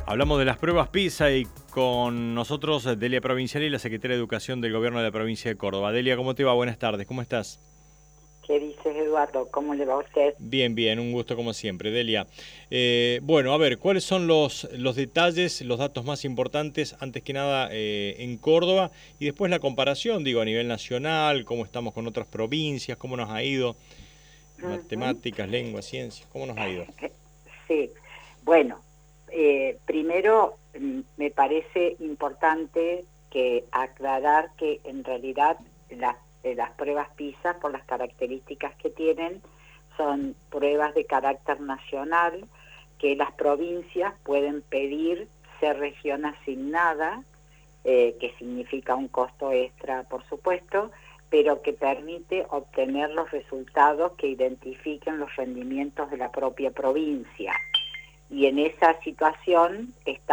Hablamos de las pruebas PISA y con nosotros Delia Provinciali, la Secretaria de Educación del Gobierno de la Provincia de Córdoba. Delia, ¿cómo te va? Buenas tardes, ¿cómo estás? ¿Qué dices, Eduardo? ¿Cómo le va a usted? Bien, bien, un gusto como siempre. Delia, bueno, a ver, ¿cuáles son los detalles, los datos más importantes, antes que nada en Córdoba? Y después la comparación, digo, a nivel nacional, cómo estamos con otras provincias, cómo nos ha ido, Ujú. matemáticas, lenguas, ciencias, cómo nos ha ido. Sí, bueno, primero me parece importante que aclarar que en realidad las pruebas PISA, por las características que tienen, son pruebas de carácter nacional que las provincias pueden pedir ser región asignada, que significa un costo extra, por supuesto, pero que permite obtener los resultados que identifiquen los rendimientos de la propia provincia. Y en esa situación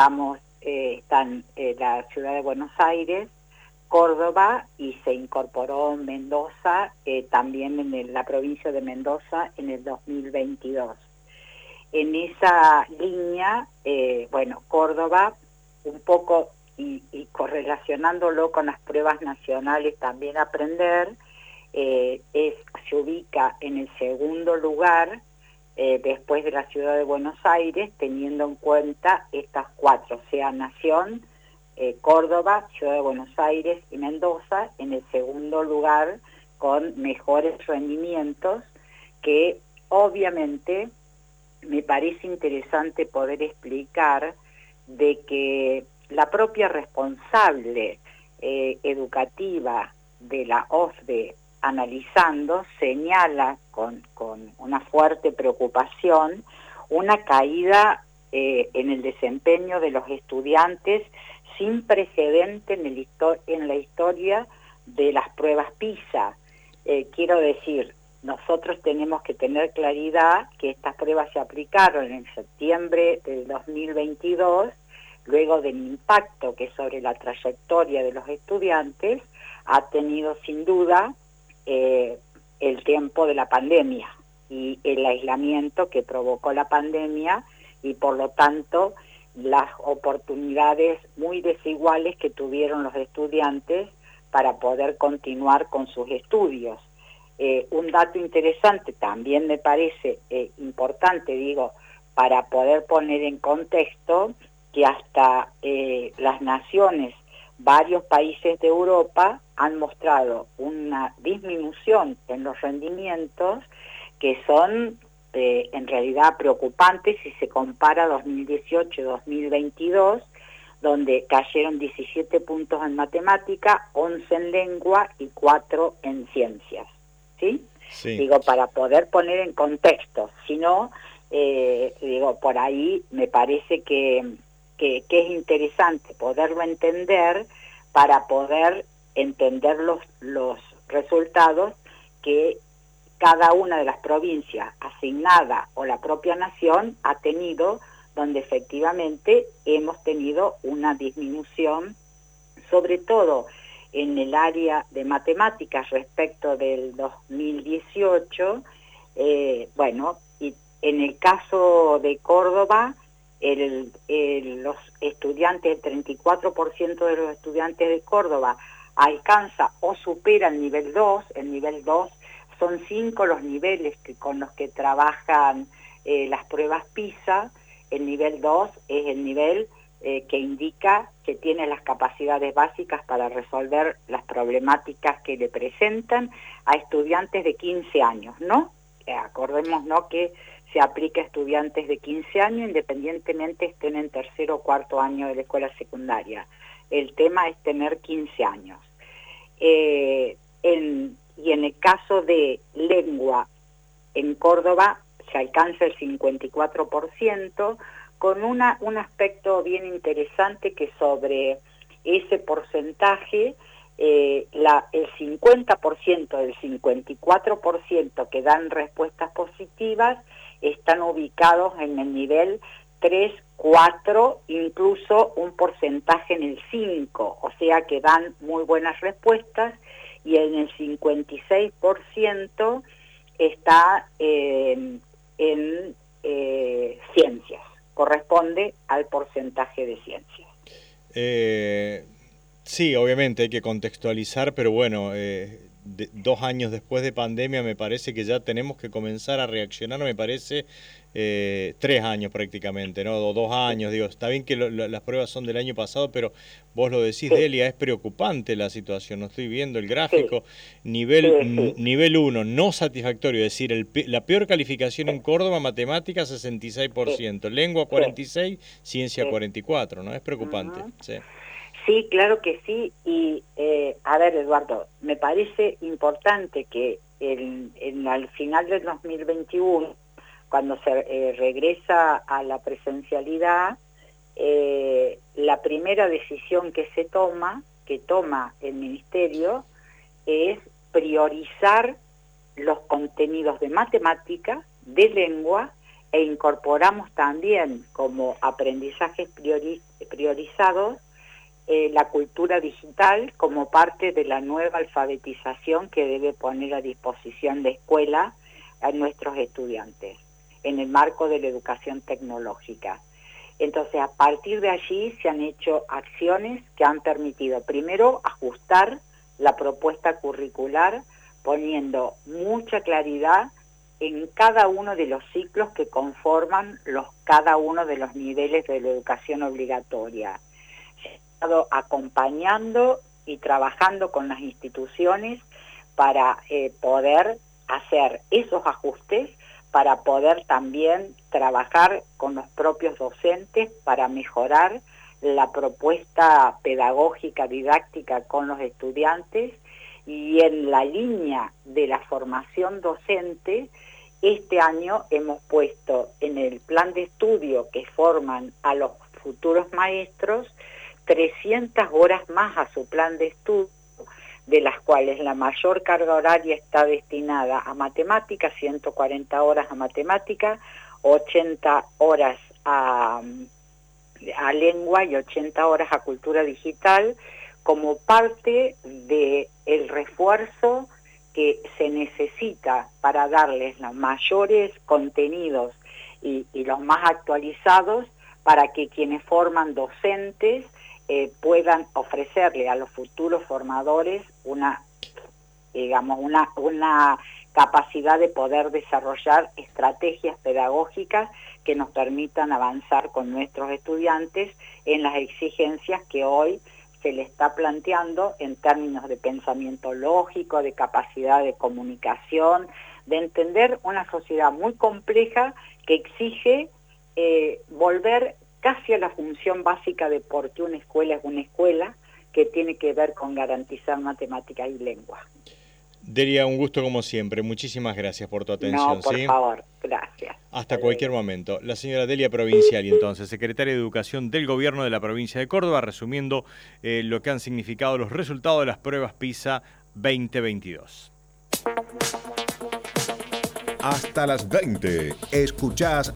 están la ciudad de Buenos Aires, Córdoba, y se incorporó Mendoza, también en la provincia de Mendoza en el 2022. En esa línea, Córdoba, un poco y correlacionándolo con las pruebas nacionales también aprender, se ubica en el segundo lugar después de la ciudad de Buenos Aires, teniendo en cuenta estas cuatro, o sea, Nación, Córdoba, Ciudad de Buenos Aires y Mendoza, en el segundo lugar con mejores rendimientos, que obviamente me parece interesante poder explicar de que la propia responsable educativa de la OSDE, analizando, señala con una fuerte preocupación una caída en el desempeño de los estudiantes sin precedente en la historia de las pruebas PISA. Quiero decir, nosotros tenemos que tener claridad que estas pruebas se aplicaron en septiembre del 2022, luego del impacto que sobre la trayectoria de los estudiantes ha tenido sin duda el tiempo de la pandemia y el aislamiento que provocó la pandemia, y por lo tanto las oportunidades muy desiguales que tuvieron los estudiantes para poder continuar con sus estudios. Un dato interesante también me parece importante, digo, para poder poner en contexto que hasta las naciones, varios países de Europa han mostrado una disminución en los rendimientos que son en realidad preocupantes si se compara 2018-2022, donde cayeron 17 puntos en matemática, 11 en lengua y 4 en ciencias. ¿Sí? Sí. Digo, para poder poner en contexto, si no, por ahí me parece que es interesante poderlo entender para poder entender los resultados que cada una de las provincias asignada o la propia nación ha tenido, donde efectivamente hemos tenido una disminución, sobre todo en el área de matemáticas respecto del 2018, y en el caso de Córdoba, los estudiantes, el 34% de los estudiantes de Córdoba alcanza o supera el nivel 2, son 5 los niveles con los que trabajan las pruebas PISA. El nivel 2 es el nivel que indica que tiene las capacidades básicas para resolver las problemáticas que le presentan a estudiantes de 15 años, ¿no? Acordémonos que se aplica a estudiantes de 15 años, independientemente estén en tercero o cuarto año de la escuela secundaria. El tema es tener 15 años. Y en el caso de lengua, en Córdoba se alcanza el 54%, con un aspecto bien interesante que sobre ese porcentaje, el 50% del 54% que dan respuestas positivas están ubicados en el nivel 3, 4, incluso un porcentaje en el 5, o sea que dan muy buenas respuestas, y en el 56% está en ciencias. corresponde al porcentaje de ciencias. Sí, obviamente hay que contextualizar, pero bueno, 2 años después de pandemia me parece que ya tenemos que comenzar a reaccionar, me parece 3 años prácticamente, ¿no? O 2 años, digo, está bien que las pruebas son del año pasado, pero vos lo decís, sí. Delia, es preocupante la situación, no estoy viendo el gráfico, sí. Nivel 1, no satisfactorio, es decir, la peor calificación en Córdoba, matemáticas 66%, lengua 46%, ciencia 44%, ¿no? Es preocupante, sí. Sí, claro que sí, y a ver, Eduardo, me parece importante que al final del 2021, cuando se regresa a la presencialidad, la primera decisión que toma el Ministerio, es priorizar los contenidos de matemática, de lengua, e incorporamos también como aprendizajes priorizados la cultura digital como parte de la nueva alfabetización que debe poner a disposición la escuela a nuestros estudiantes en el marco de la educación tecnológica. Entonces, a partir de allí se han hecho acciones que han permitido, primero, ajustar la propuesta curricular, poniendo mucha claridad en cada uno de los ciclos que conforman cada uno de los niveles de la educación obligatoria. Acompañando y trabajando con las instituciones para poder hacer esos ajustes, para poder también trabajar con los propios docentes para mejorar la propuesta pedagógica, didáctica con los estudiantes, y en la línea de la formación docente, este año hemos puesto en el plan de estudio que forman a los futuros maestros 300 horas más a su plan de estudio, de las cuales la mayor carga horaria está destinada a matemáticas, 140 horas a matemática, 80 horas a lengua y 80 horas a cultura digital, como parte del refuerzo que se necesita para darles los mayores contenidos y los más actualizados, para que quienes forman docentes puedan ofrecerle a los futuros formadores una capacidad de poder desarrollar estrategias pedagógicas que nos permitan avanzar con nuestros estudiantes en las exigencias que hoy se le está planteando en términos de pensamiento lógico, de capacidad de comunicación, de entender una sociedad muy compleja que exige volver casi a la función básica de por qué una escuela es una escuela, que tiene que ver con garantizar matemática y lengua. Delia, un gusto como siempre. Muchísimas gracias por tu atención. No, por favor, gracias. Hasta cualquier momento. La señora Delia Provinciali, entonces, secretaria de Educación del Gobierno de la provincia de Córdoba, resumiendo lo que han significado los resultados de las pruebas PISA 2022. Hasta las 20. Escuchás